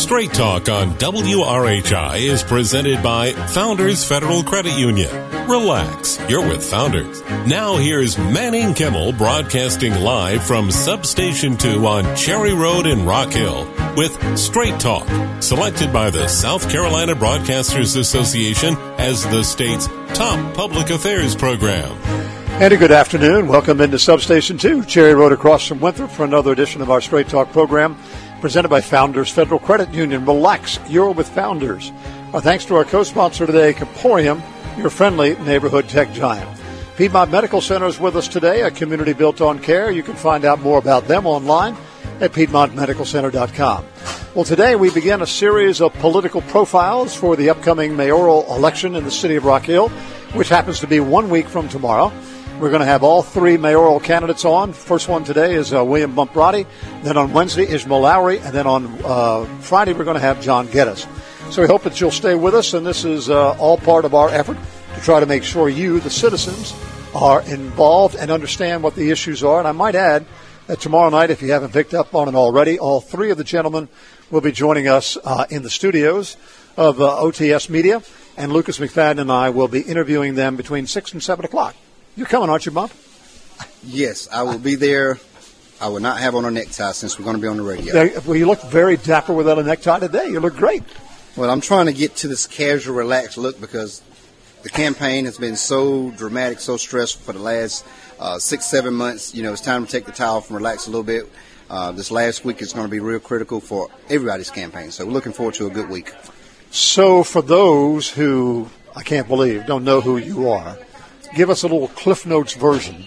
Straight Talk on WRHI is presented by Founders Federal Credit Union. Relax, you're with Founders. Now here's Manning Kimmel broadcasting live from Substation 2 on Cherry Road in Rock Hill with Straight Talk, selected by the South Carolina Broadcasters Association as the state's top public affairs program. And a good afternoon. Welcome into Substation 2, Cherry Road across from Winthrop for another edition of our Straight Talk program presented by Founders Federal Credit Union. Relax, you're with Founders. Our thanks to our co-sponsor today, Caporium, your friendly neighborhood tech giant. Piedmont Medical Center is with us today, a community built on care. You can find out more about them online at PiedmontMedicalCenter.com. Well, today we begin a series of political profiles for the upcoming mayoral election in the city of Rock Hill, which happens to be 1 week from tomorrow. We're going to have all three mayoral candidates on. First one today is William Bump Roddy. Then on Wednesday, Ishmael Lowry. And then on Friday, we're going to have John Geddes. So we hope that you'll stay with us. And this is all part of our effort to try to make sure you, the citizens, are involved and understand what the issues are. And I might add that tomorrow night, if you haven't picked up on it already, all three of the gentlemen will be joining us in the studios of OTS Media. And Lucas McFadden and I will be interviewing them between 6 and 7 o'clock. You're coming, aren't you, Bump? Yes, I will be there. I will not have on a necktie since we're going to be on the radio. Well, you look very dapper without a necktie today. You look great. Well, I'm trying to get to this casual, relaxed look because the campaign has been so dramatic, so stressful for the last 6-7 months. You know, it's time to take the towel off and relax a little bit. This last week is going to be real critical for everybody's campaign. So we're looking forward to a good week. So for those who, I can't believe, don't know who you are, give us a little Cliff Notes version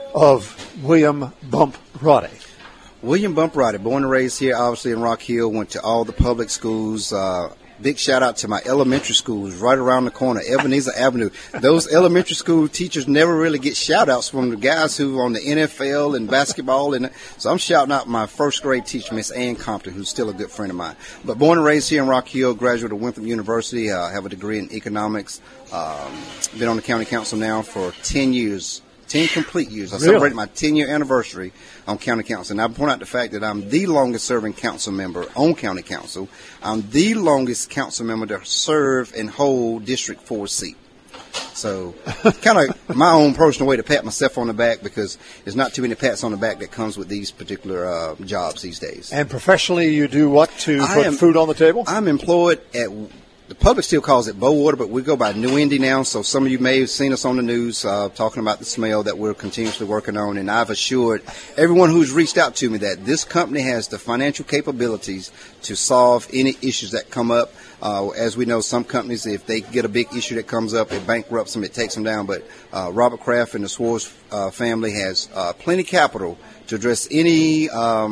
of William Bump Roddy. William Bump Roddy, born and raised here, obviously in Rock Hill, went to all the public schools. Big shout out to my elementary schools right around the corner, Ebenezer Avenue. Those elementary school teachers never really get shout outs from the guys who are on the NFL and basketball. So I'm shouting out my first grade teacher, Miss Ann Compton, who's still a good friend of mine. But born and raised here in Rock Hill, graduate of Winthrop University. I have a degree in economics. Been on the county council now for 10 years. 10 complete years. I celebrated my 10-year anniversary on county council. And I point out the fact that I'm the longest-serving council member on county council. I'm the longest council member to serve and hold District 4 seat. So kind of my own personal way to pat myself on the back because there's not too many pats on the back that comes with these particular jobs these days. And professionally, you do what to put food on the table? I'm employed at... The public still calls it Bowater, but we go by New Indy now. So some of you may have seen us on the news talking about the smell that we're continuously working on. And I've assured everyone who's reached out to me that this company has the financial capabilities to solve any issues that come up. As we know, some companies, if they get a big issue that comes up, it bankrupts them, it takes them down. But Robert Kraft and the Swartz family has plenty of capital to address any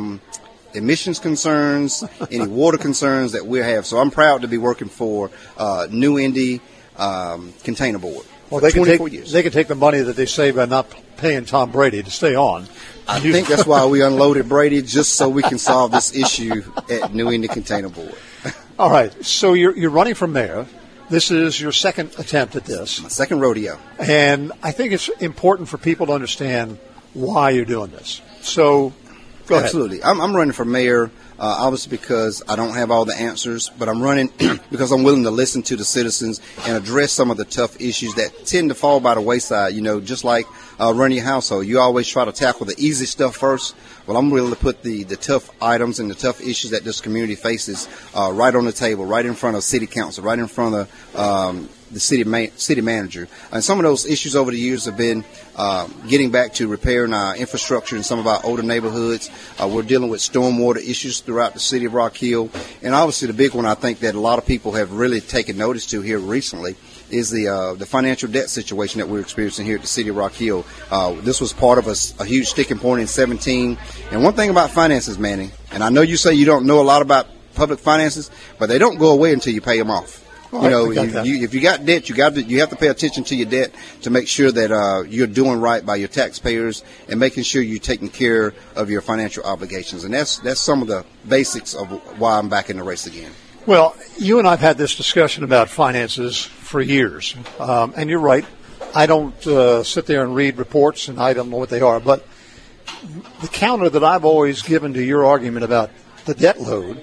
emissions concerns, any water concerns that we have. So I'm proud to be working for New Indy Container Board. Well, they can take the money that they save by not paying Tom Brady to stay on. I think that's why we unloaded Brady, just so we can solve this issue at New Indy Container Board. All right. So you're running for mayor. This is your second attempt at this. My second rodeo. And I think it's important for people to understand why you're doing this. So go ahead. Absolutely. I'm running for mayor, obviously because I don't have all the answers, but I'm running because I'm willing to listen to the citizens and address some of the tough issues that tend to fall by the wayside. You know, just like running your household, you always try to tackle the easy stuff first. Well, I'm willing to put the tough items and the tough issues that this community faces right on the table, right in front of city council, right in front of the city manager. And some of those issues over the years have been getting back to repairing our infrastructure in some of our older neighborhoods. We're dealing with stormwater issues throughout the city of Rock Hill. And obviously the big one I think that a lot of people have really taken notice to here recently is the financial debt situation that we're experiencing here at the city of Rock Hill. This was part of a huge sticking point in 2017. And one thing about finances, Manny, and I know you say you don't know a lot about public finances, but they don't go away until you pay them off. You know, if you got debt, you have to pay attention to your debt to make sure that you're doing right by your taxpayers and making sure you're taking care of your financial obligations. And that's some of the basics of why I'm back in the race again. Well, you and I have had this discussion about finances for years, and you're right. I don't sit there and read reports, and I don't know what they are. But the counter that I've always given to your argument about the debt load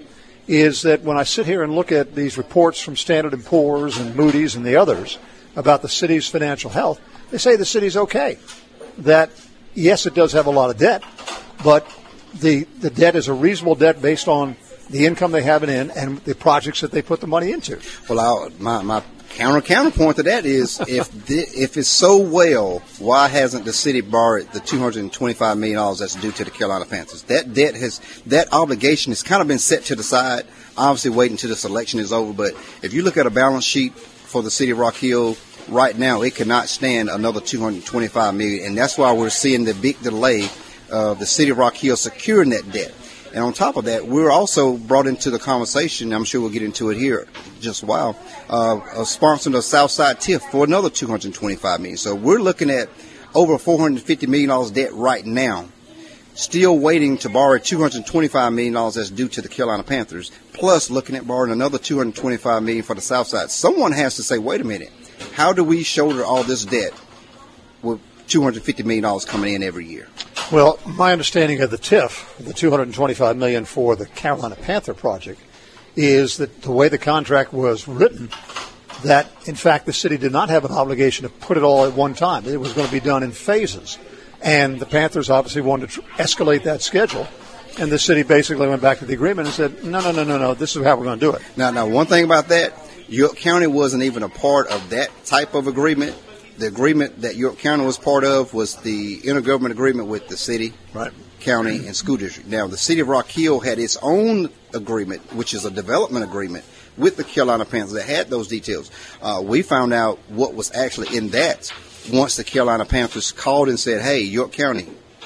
is that when I sit here and look at these reports from Standard & Poor's and Moody's and the others about the city's financial health, they say the city's okay. That, yes, it does have a lot of debt, but the debt is a reasonable debt based on the income they have in and the projects that they put the money into. Well, my counterpoint to that is if it's so well, why hasn't the city borrowed the $225 million that's due to the Carolina Panthers? That obligation has kind of been set to the side, obviously waiting until this election is over. But if you look at a balance sheet for the city of Rock Hill right now, it cannot stand another $225 million, and that's why we're seeing the big delay of the city of Rock Hill securing that debt. And on top of that, we're also brought into the conversation, I'm sure we'll get into it here in just a while, sponsoring the Southside TIF for another $225 million. So we're looking at over $450 million debt right now, still waiting to borrow $225 million that's due to the Carolina Panthers, plus looking at borrowing another $225 million for the Southside. Someone has to say, wait a minute, how do we shoulder all this debt with $250 million coming in every year? Well, my understanding of the TIF, the $225 million for the Carolina Panther project, is that the way the contract was written, that, in fact, the city did not have an obligation to put it all at one time. It was going to be done in phases. And the Panthers obviously wanted to escalate that schedule. And the city basically went back to the agreement and said, no, this is how we're going to do it. Now, one thing about that, York County wasn't even a part of that type of agreement. The agreement that York County was part of was the intergovernment agreement with the city, right, county, and school district. Now, the city of Rock Hill had its own agreement, which is a development agreement with the Carolina Panthers that had those details. We found out what was actually in that once the Carolina Panthers called and said, hey, York County,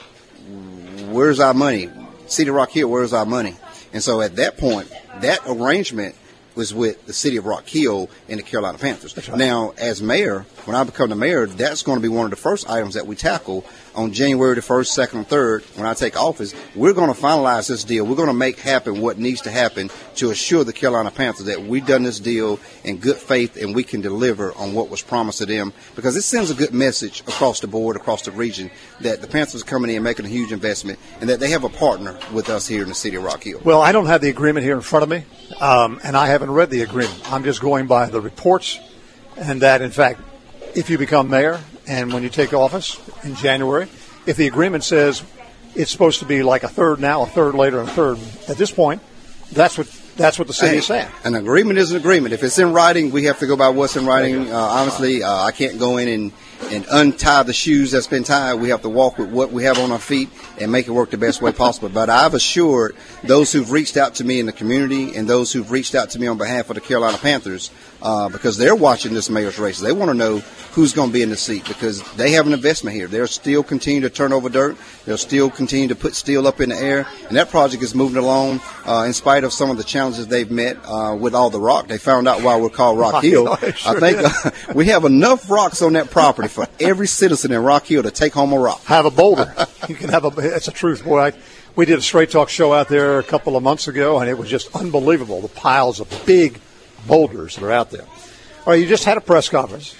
where's our money? City of Rock Hill, where's our money? And so at that point, that arrangement was with the city of Rock Hill and the Carolina Panthers. Right. Now, as mayor, when I become the mayor, that's going to be one of the first items that we tackle on January the 1st, 2nd, and 3rd. When I take office, we're going to finalize this deal. We're going to make happen what needs to happen to assure the Carolina Panthers that we've done this deal in good faith and we can deliver on what was promised to them, because it sends a good message across the board, across the region, that the Panthers are coming in making a huge investment and that they have a partner with us here in the city of Rock Hill. Well, I don't have the agreement here in front of me, and I haven't read the agreement. I'm just going by the reports, and that, in fact, if you become mayor and when you take office in January, if the agreement says it's supposed to be like a third now, a third later, and a third at this point, that's what the city is saying. An agreement is an agreement. If it's in writing, we have to go by what's in writing. Honestly, I can't go in and untie the shoes that's been tied. We have to walk with what we have on our feet and make it work the best way possible. But I've assured those who've reached out to me in the community and those who've reached out to me on behalf of the Carolina Panthers, because they're watching this mayor's race. They want to know who's going to be in the seat because they have an investment here. They'll still continue to turn over dirt. They'll still continue to put steel up in the air. And that project is moving along in spite of some of the challenges they've met with all the rock. They found out why we're called Rock Hill. I think we have enough rocks on that property for every citizen in Rock Hill to take home a rock. Have a boulder. You can have it's a truth, boy. We did a Straight Talk show out there a couple of months ago, and it was just unbelievable, the piles of big boulders that are out there. All right, you just had a press conference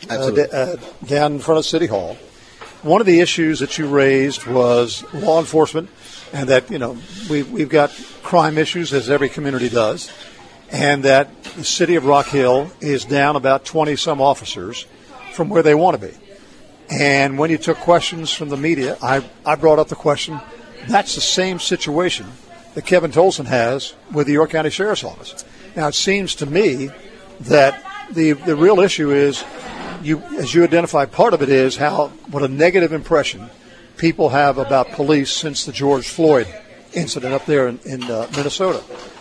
down in front of City Hall. One of the issues that you raised was law enforcement, and that, we've got crime issues, as every community does, and that the city of Rock Hill is down about 20-some officers from where they want to be. And when you took questions from the media, I brought up the question, that's the same situation that Kevin Tolson has with the York County Sheriff's Office. Now, it seems to me that the real issue is, as you identified, part of it is what a negative impression people have about police since the George Floyd incident up there in Minnesota.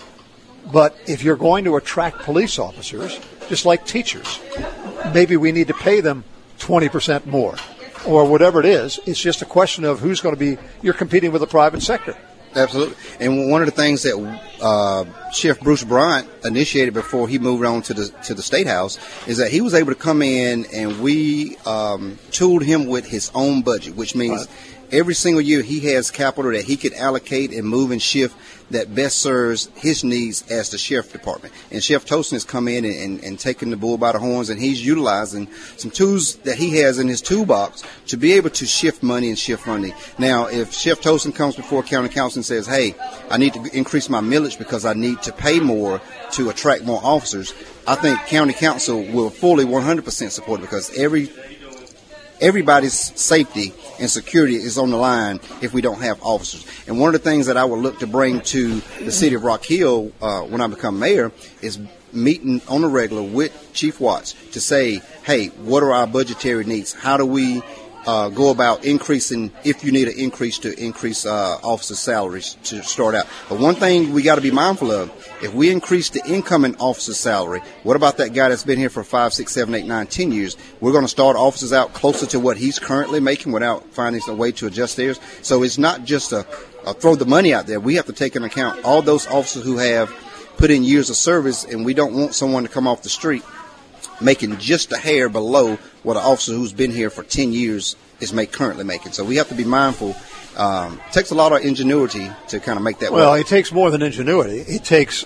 But if you're going to attract police officers, just like teachers, maybe we need to pay them 20% more or whatever it is. It's just a question of who's going to be – you're competing with the private sector. Absolutely. And one of the things that Sheriff Bruce Bryant initiated before he moved on to the State House is that he was able to come in and we tooled him with his own budget, which means every single year he has capital that he could allocate and move and shift that best serves his needs as the sheriff department. And Chef Tosin has come in and taken the bull by the horns, and he's utilizing some tools that he has in his toolbox to be able to shift money and shift funding. Now, if Chef Tosin comes before county council and says, hey, I need to increase my millage because I need to pay more to attract more officers, I think county council will fully 100% support it, because everybody's safety and security is on the line if we don't have officers. And one of the things that I would look to bring to the city of Rock Hill when I become mayor is meeting on the regular with Chief Watts to say, hey, what are our budgetary needs? How do we go about increasing, if you need an increase, to increase officer salaries to start out. But one thing we got to be mindful of, if we increase the incoming officer salary, what about that guy that's been here for 5, 6, 7, 8, 9, 10 years? We're going to start officers out closer to what he's currently making without finding a way to adjust theirs. So it's not just a throw the money out there. We have to take into account all those officers who have put in years of service, and we don't want someone to come off the street making just a hair below what an officer who's been here for 10 years is currently making. So we have to be mindful. It takes a lot of ingenuity to kind of make that work. Well, it takes more than ingenuity. It takes,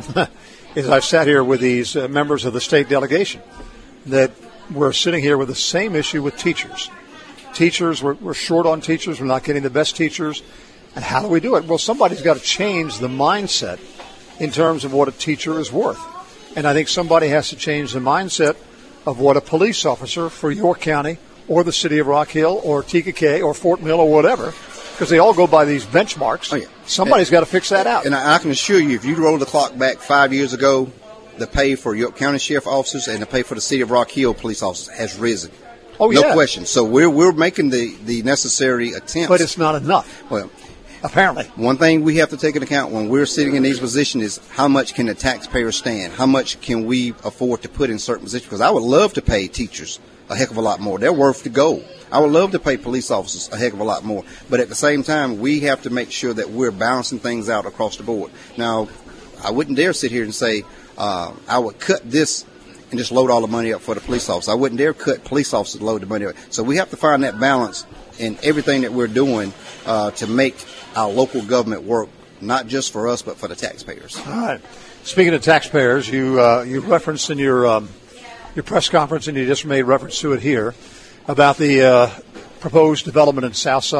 as I've sat here with these members of the state delegation, that we're sitting here with the same issue with teachers. Teachers, we're short on teachers. We're not getting the best teachers. And how do we do it? Well, somebody's got to change the mindset in terms of what a teacher is worth. And I think somebody has to change the mindset of what a police officer for your county or the city of Rock Hill or TKK or Fort Mill or whatever, because they all go by these benchmarks. Oh, yeah. Somebody's got to fix that out. And I can assure you, if you roll the clock back 5 years ago, the pay for your county sheriff officers and the pay for the city of Rock Hill police officers has risen. Oh, yeah. No question. So we're making the necessary attempts. But it's not enough. Well, apparently. One thing we have to take into account when we're sitting in these positions is how much can the taxpayer stand? How much can we afford to put in certain positions? Because I would love to pay teachers a heck of a lot more. They're worth the gold. I would love to pay police officers a heck of a lot more. But at the same time, we have to make sure that we're balancing things out across the board. Now, I wouldn't dare sit here and say I would cut this and just load all the money up for the police officers. I wouldn't dare cut police officers to load the money up. So we have to find that balance in everything that we're doing to make our local government work, not just for us, but for the taxpayers. All right. Speaking of taxpayers, you referenced in your press conference, and you just made reference to it here, about the proposed development in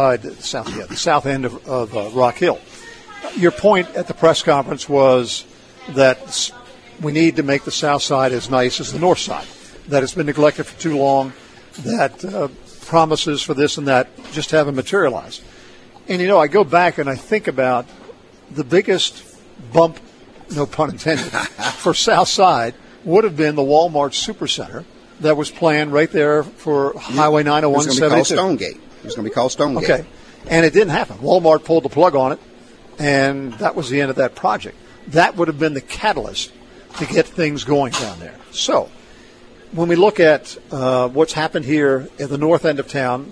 the south end of Rock Hill. Your point at the press conference was that we need to make the south side as nice as the north side, that it's been neglected for too long, that promises for this and that just haven't materialized. And, I go back and I think about the biggest bump, no pun intended, for south side would have been the Walmart Supercenter that was planned right there for Highway 901. It was going to be called Stonegate. It was going to be called Stonegate. Okay. And it didn't happen. Walmart pulled the plug on it, and that was the end of that project. That would have been the catalyst to get things going down there. So when we look at what's happened here at the north end of town,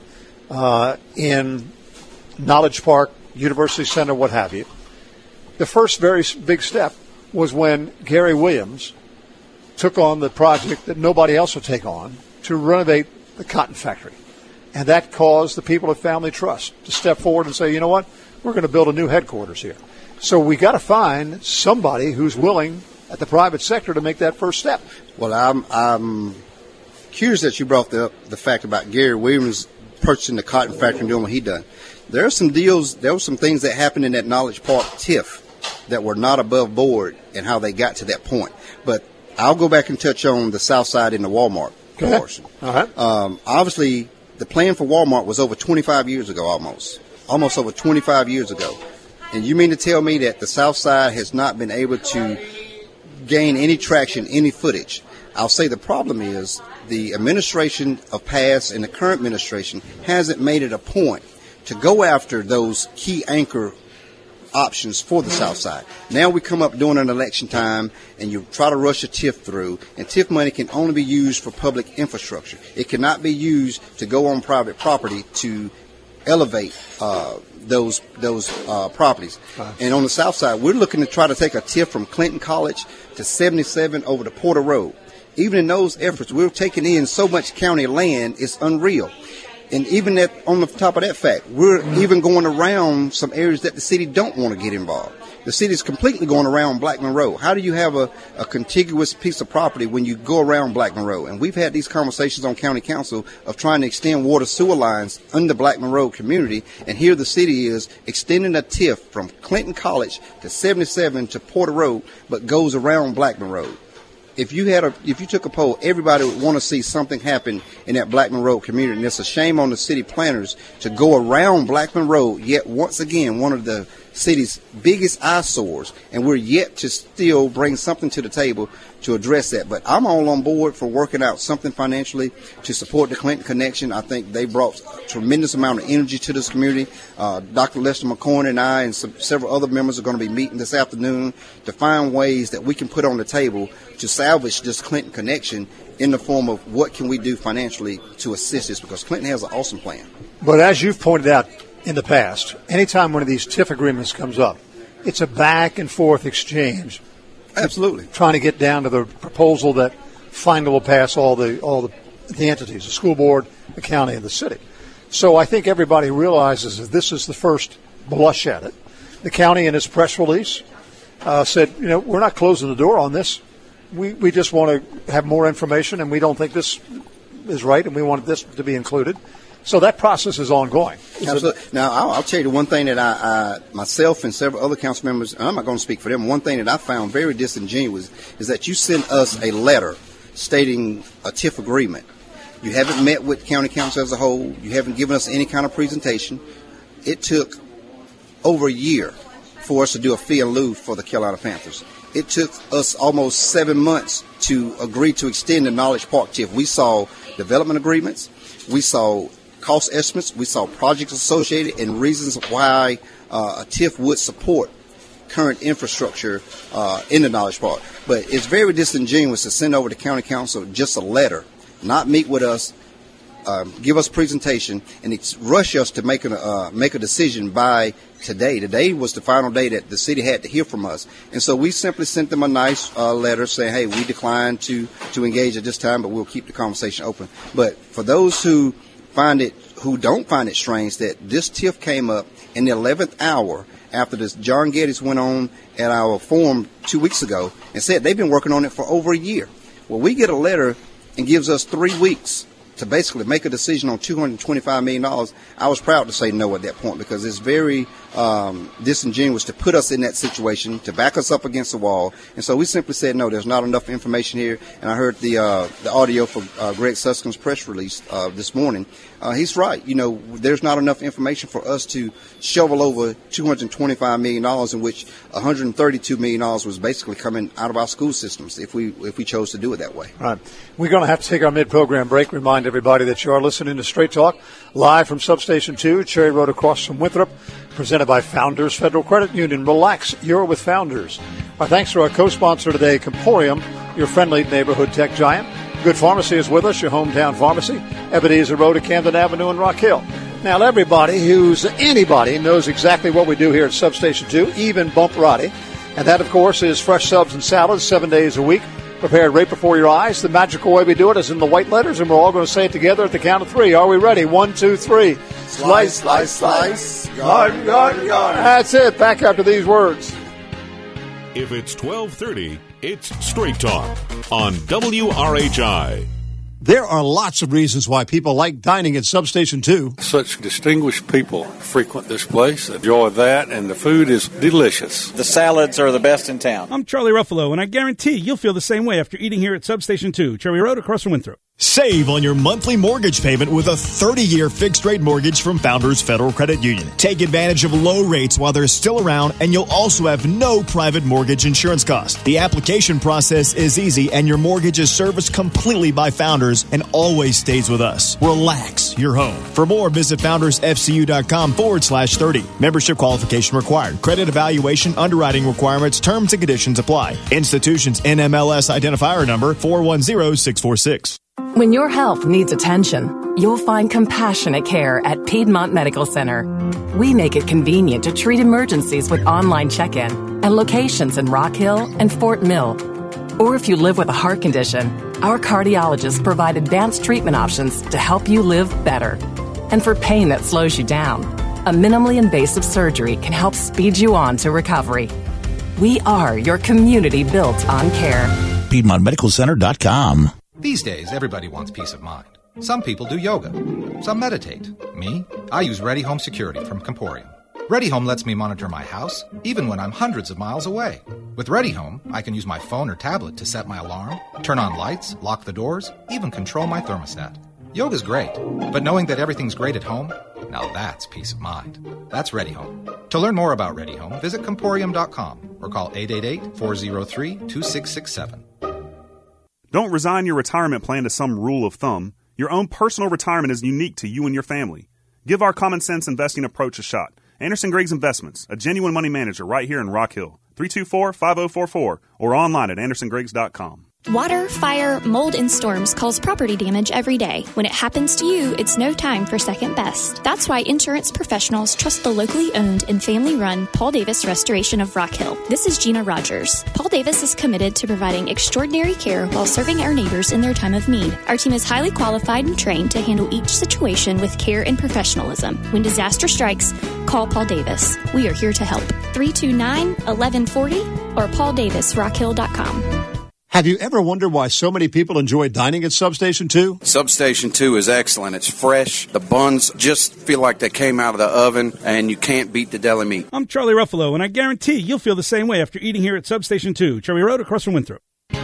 in Knowledge Park, University Center, what have you, the first very big step was when Gary Williams took on the project that nobody else would take on to renovate the cotton factory. And that caused the people at Family Trust to step forward and say, you know what, we're going to build a new headquarters here. So we got to find somebody who's willing at the private sector to make that first step. Well, I'm curious that you brought up the fact about Gary Williams purchasing the cotton factory and doing what he done. There are some deals, there were some things that happened in that Knowledge Park TIF that were not above board and how they got to that point. But I'll go back and touch on the south side in the Walmart portion. All right. Obviously, the plan for Walmart was over 25 years ago, almost over 25 years ago. And you mean to tell me that the south side has not been able to gain any traction, any footage? I'll say the problem is the administration of past and the current administration hasn't made it a point to go after those key anchor options for the south side. Now we come up during an election time and you try to rush a TIF through, and TIF money can only be used for public infrastructure. It cannot be used to go on private property to elevate those properties. And on the south side, we're looking to try to take a TIF from Clinton College to 77 over to Porter Road. Even in those efforts, we're taking in so much county land, it's unreal. And even on the top of that fact, we're even going around some areas that the city don't want to get involved. The city is completely going around Blackman Road. How do you have a contiguous piece of property when you go around Blackman Road? And we've had these conversations on county council of trying to extend water sewer lines in the Blackman Road community. And here the city is extending a TIF from Clinton College to 77 to Porter Road, but goes around Blackman Road. If you took a poll, everybody would want to see something happen in that Blackman Road community. And it's a shame on the city planners to go around Blackman Road, yet once again, one of the city's biggest eyesores, and we're yet to still bring something to the table to address that. But I'm all on board for working out something financially to support the Clinton Connection. I think they brought a tremendous amount of energy to this community. Dr. Lester McCoy and I and several other members are going to be meeting this afternoon to find ways that we can put on the table to salvage this Clinton Connection in the form of what can we do financially to assist this, because Clinton has an awesome plan. But as you've pointed out in the past, anytime one of these TIF agreements comes up, it's a back and forth exchange. Absolutely. Trying to get down to the proposal that finally will pass all the entities, the school board, the county, and the city. So I think everybody realizes that this is the first blush at it. The county in its press release said, we're not closing the door on this. We just want to have more information, and we don't think this is right, and we want this to be included. So that process is ongoing. Absolutely. Now, I'll tell you the one thing that I myself and several other council members, and I'm not going to speak for them, one thing that I found very disingenuous is that you sent us a letter stating a TIF agreement. You haven't met with county council as a whole. You haven't given us any kind of presentation. It took over a year for us to do a fee and lieu for the Carolina Panthers. It took us almost 7 months to agree to extend the Knowledge Park TIF. We saw development agreements. We saw cost estimates. We saw projects associated and reasons why a TIF would support current infrastructure in the Knowledge Park. But it's very disingenuous to send over to county council just a letter, not meet with us, give us presentation, and rush us to make a decision by today. Today was the final day that the city had to hear from us. And so we simply sent them a nice letter saying, hey, we declined to engage at this time, but we'll keep the conversation open. But for those who don't find it strange that this TIF came up in the 11th hour after this, John Geddes went on at our forum 2 weeks ago and said they've been working on it for over a year. Well, we get a letter and gives us 3 weeks to basically make a decision on $225 million. I was proud to say no at that point, because it's very disingenuous to put us in that situation, to back us up against the wall. And so we simply said, no, there's not enough information here. And I heard the audio from Greg Suskin's press release this morning. He's right. There's not enough information for us to shovel over $225 million, in which $132 million was basically coming out of our school systems if we chose to do it that way. All right. We're going to have to take our mid-program break. Remind everybody that you are listening to Straight Talk live from Substation 2, Cherry Road across from Winthrop, presented by Founders Federal Credit Union. Relax, you're with Founders. Our thanks to our co-sponsor today, Comporium, your friendly neighborhood tech giant. Good Pharmacy is with us, your hometown pharmacy, Ebenezer Road at Camden Avenue in Rock Hill. Now, anybody knows exactly what we do here at Substation 2, even Bump Roddy. And that, of course, is fresh subs and salads 7 days a week, prepared right before your eyes. The magical way we do it is in the white letters, and we're all going to say it together at the count of 3. Are we ready? 1, 2, 3. Slice, slice, slice. Yard, yard, yard. That's it. Back after these words. If it's 12:30, it's Straight Talk on WRHI. There are lots of reasons why people like dining at Substation 2. Such distinguished people frequent this place, enjoy that, and the food is delicious. The salads are the best in town. I'm Charlie Ruffalo, and I guarantee you'll feel the same way after eating here at Substation 2, Cherry Road across from Winthrop. Save on your monthly mortgage payment with a 30-year fixed-rate mortgage from Founders Federal Credit Union. Take advantage of low rates while they're still around, and you'll also have no private mortgage insurance cost. The application process is easy, and your mortgage is serviced completely by Founders and always stays with us. Relax your home. For more, visit foundersfcu.com/30. Membership qualification required. Credit evaluation, underwriting requirements, terms and conditions apply. Institutions NMLS identifier number 410646. When your health needs attention, you'll find compassionate care at Piedmont Medical Center. We make it convenient to treat emergencies with online check-in and locations in Rock Hill and Fort Mill. Or if you live with a heart condition, our cardiologists provide advanced treatment options to help you live better. and for pain that slows you down, a minimally invasive surgery can help speed you on to recovery. We are your community built on care. PiedmontMedicalCenter.com. These days, everybody wants peace of mind. Some people do yoga. Some meditate. Me? I use Ready Home Security from Comporium. Ready Home lets me monitor my house, even when I'm hundreds of miles away. With Ready Home, I can use my phone or tablet to set my alarm, turn on lights, lock the doors, even control my thermostat. Yoga's great, but knowing that everything's great at home, now that's peace of mind. That's Ready Home. To learn more about Ready Home, visit Comporium.com or call 888-403-2667. Don't resign your retirement plan to some rule of thumb. Your own personal retirement is unique to you and your family. Give our common sense investing approach a shot. Anderson Griggs Investments, a genuine money manager right here in Rock Hill. 324-5044 or online at andersongriggs.com. Water, fire, mold, and storms cause property damage every day. When it happens to you, it's no time for second best. That's why insurance professionals trust the locally owned and family-run Paul Davis Restoration of Rock Hill. This is Gina Rogers. Paul Davis is committed to providing extraordinary care while serving our neighbors in their time of need. Our team is highly qualified and trained to handle each situation with care and professionalism. When disaster strikes, call Paul Davis. We are here to help. 329-1140 or pauldavisrockhill.com. Have you ever wondered why so many people enjoy dining at Substation 2? Substation 2 is excellent. It's fresh. The buns just feel like they came out of the oven, and you can't beat the deli meat. I'm Charlie Ruffalo, and I guarantee you'll feel the same way after eating here at Substation 2, Cherry Road across from Winthrop.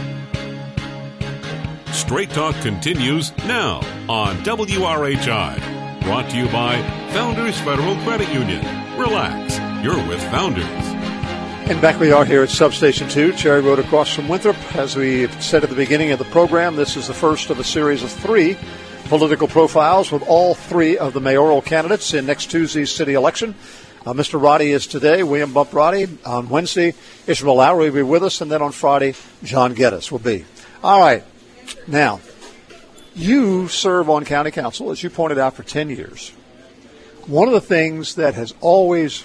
Straight Talk continues now on WRHI. Brought to you by Founders Federal Credit Union. Relax. You're with Founders. And back we are here at Substation 2, Cherry Road across from Winthrop. As we said at the beginning of the program, this is the first of a series of 3 political profiles with all 3 of the mayoral candidates in next Tuesday's city election. Mr. Roddy is today, William Bump Roddy. On Wednesday, Ishmael Lowry will be with us, and then on Friday, John Geddes will be. All right. Now, you serve on county council, as you pointed out, for 10 years. One of the things that has always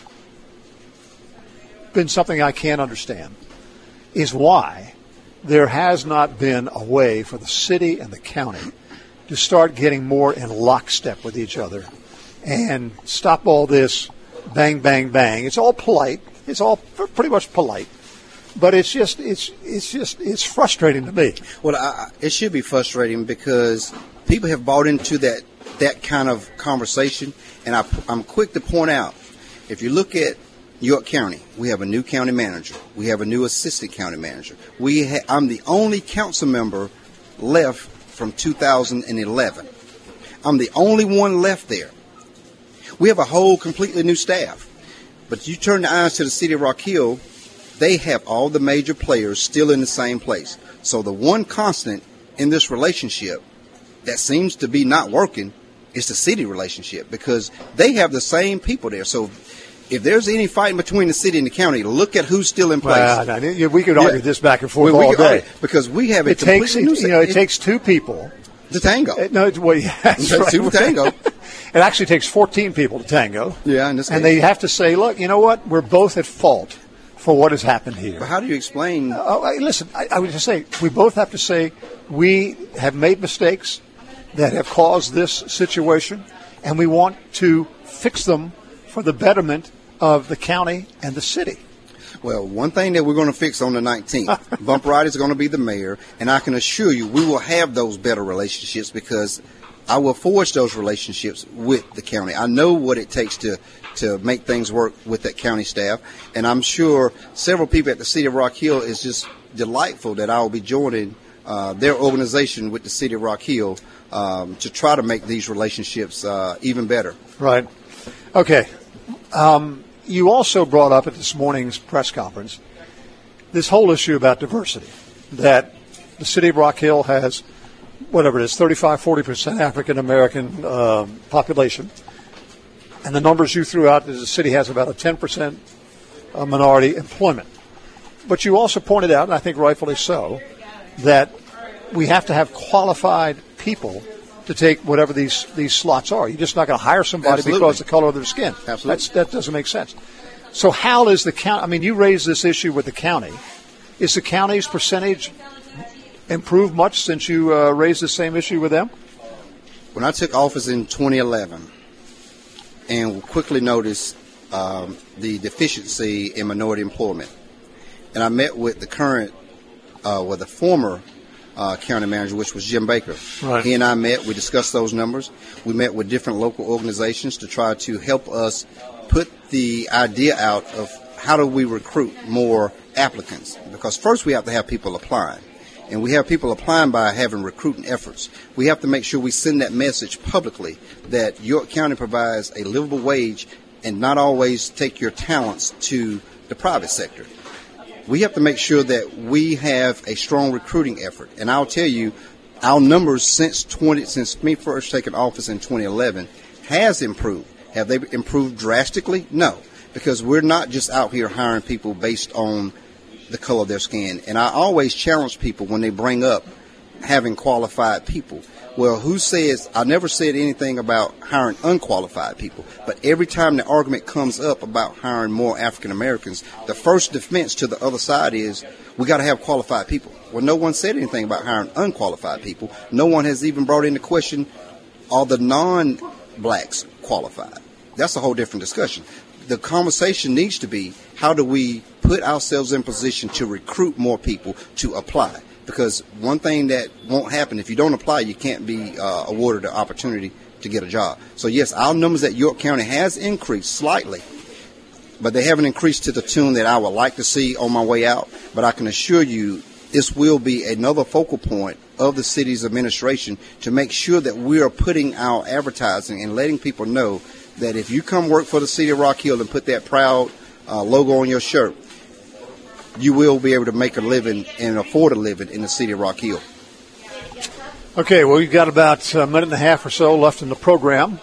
been something I can't understand is why there has not been a way for the city and the county to start getting more in lockstep with each other and stop all this bang, bang, bang. It's all polite. It's all pretty much polite. But it's frustrating to me. Well, it should be frustrating because people have bought into that kind of conversation. And I'm quick to point out, if you look at York County, we have a new county manager. We have a new assistant county manager. I'm the only council member left from 2011. I'm the only one left there. We have a whole completely new staff. But you turn the eyes to the city of Rock Hill, they have all the major players still in the same place. So the one constant in this relationship that seems to be not working is the city relationship because they have the same people there. So if there's any fighting between the city and the county, look at who's still in place. We could argue this back and forth all day because we have it completely new. It takes 2 people to tango. That's right. 2 to tango. It actually takes 14 people to tango. Yeah, in this case. And they have to say, look, you know what? We're both at fault for what has happened here. But how do you explain? Listen, I would just say we both have to say we have made mistakes that have caused this situation, and we want to fix them for the betterment of the county and the city. Well, one thing that we're going to fix on the 19th, Bump Ride is going to be the mayor, and I can assure you we will have those better relationships because I will forge those relationships with the county. I know what it takes to make things work with that county staff, and I'm sure several people at the city of Rock Hill is just delightful that I will be joining their organization with the city of Rock Hill to try to make these relationships even better. Right. Okay. You also brought up at this morning's press conference this whole issue about diversity, that the city of Rock Hill has, whatever it is, 35-40% African-American population. And the numbers you threw out is the city has about a 10% minority employment. But you also pointed out, and I think rightfully so, that we have to have qualified people to take whatever these slots are. You're just not going to hire somebody because of the color of their skin. Absolutely. That doesn't make sense. So how is the county, I mean, you raised this issue with the county. Is the county's percentage improved much since you raised the same issue with them? When I took office in 2011, and quickly noticed the deficiency in minority employment. And I met with the current, the former county manager, which was Jim Baker. Right. He and I met. We discussed those numbers. We met with different local organizations to try to help us put the idea out of how do we recruit more applicants. Because first we have to have people applying. And we have people applying by having recruiting efforts. We have to make sure we send that message publicly that York County provides a livable wage and not always take your talents to the private sector. We have to make sure that we have a strong recruiting effort. And I'll tell you, our numbers since me first taking office in 2011 has improved. Have they improved drastically? No, because we're not just out here hiring people based on the color of their skin. And I always challenge people when they bring up having qualified people. Well, who says, I never said anything about hiring unqualified people, but every time the argument comes up about hiring more African Americans, the first defense to the other side is, we got to have qualified people. Well, no one said anything about hiring unqualified people. No one has even brought into question, are the non-blacks qualified? That's a whole different discussion. The conversation needs to be, how do we put ourselves in position to recruit more people to apply? Because one thing that won't happen, if you don't apply, you can't be awarded the opportunity to get a job. So yes, our numbers at York County has increased slightly, but they haven't increased to the tune that I would like to see on my way out. But I can assure you, this will be another focal point of the city's administration to make sure that we are putting our advertising and letting people know that if you come work for the city of Rock Hill and put that proud logo on your shirt, you will be able to make a living and afford a living in the city of Rock Hill. Okay, well, you've got about a minute and a half or so left in the program.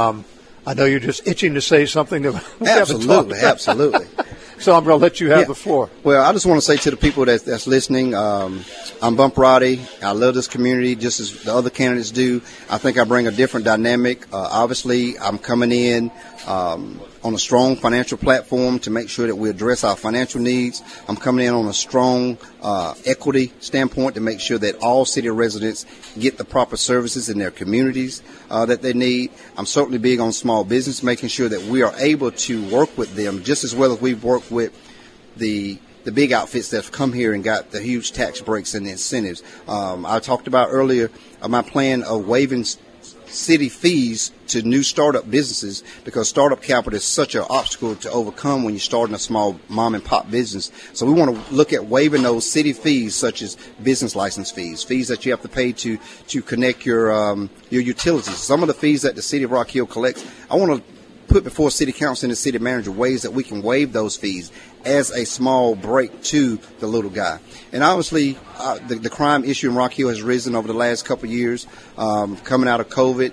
I know you're just itching to say something that we haven't talked about. Absolutely. So I'm going to let you have the floor. Well, I just want to say to the people that's listening, I'm Bump Roddy. I love this community just as the other candidates do. I think I bring a different dynamic. Obviously, I'm coming in on a strong financial platform to make sure that we address our financial needs. I'm coming in on a strong equity standpoint to make sure that all city residents get the proper services in their communities that they need. I'm certainly big on small business, making sure that we are able to work with them just as well as we've worked with the big outfits that have come here and got the huge tax breaks and the incentives. I talked about earlier my plan of waiving city fees to new startup businesses, because startup capital is such an obstacle to overcome when you're starting a small mom and pop business. So we want to look at waiving those city fees, such as business license fees that you have to pay to connect your utilities. Some of the fees that the city of Rock Hill collects, I want to put before city council and the city manager ways that we can waive those fees as a small break to the little guy. And obviously, the crime issue in Rock Hill has risen over the last couple of years. Coming out of COVID,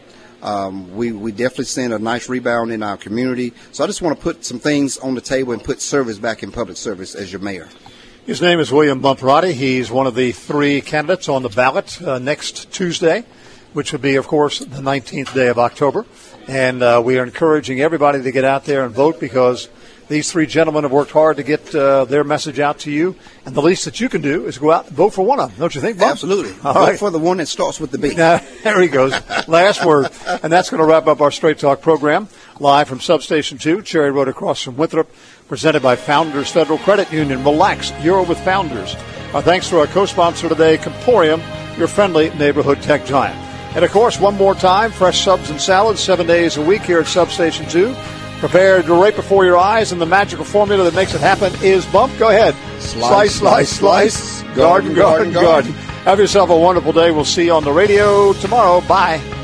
we definitely seen a nice rebound in our community. So I just want to put some things on the table and put service back in public service as your mayor. His name is William Bump Roddy. He's one of the 3 candidates on the ballot next Tuesday, which would be, of course, the 19th day of October. And we are encouraging everybody to get out there and vote, because these 3 gentlemen have worked hard to get their message out to you. And the least that you can do is go out and vote for one of them. Don't you think, Bob? Absolutely. All vote right. for the one that starts with the B. Now, there he goes. Last word. And that's going to wrap up our Straight Talk program. Live from Substation 2, Cherry Road across from Winthrop. Presented by Founders Federal Credit Union. Relax. You're with Founders. Our thanks to our co-sponsor today, Comporium, your friendly neighborhood tech giant. And, of course, one more time, fresh subs and salads 7 days a week here at Substation 2. Prepared right before your eyes, and the magical formula that makes it happen is Bump. Go ahead. Slice, slice, slice. Garden, garden, garden. Have yourself a wonderful day. We'll see you on the radio tomorrow. Bye.